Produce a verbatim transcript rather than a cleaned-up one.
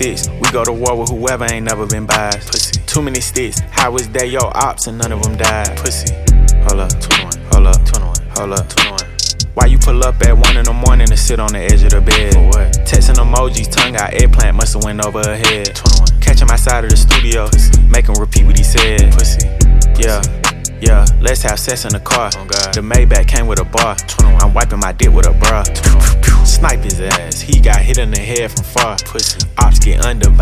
sticks. We go to war with whoever ain't never been biased. Pussy. Too many sticks. How is that your ops and none of them died? Pussy. Hold up, twenty-one. Hold up, twenty-one. Hold up, twenty-one. Why you pull up at one in the morning and sit on the edge of the bed? For what? Texting emojis, tongue out, eggplant must've went over her head. twenty-one. Catch him outside of the studio, make him repeat what he said. Pussy. Yeah. Yeah, let's have sex in the car. Oh God. The Maybach came with a bar. twenty-one. I'm wiping my dick with a bra. Snipe his ass. He got hit in the head from far. Pussy. Ops get undivided.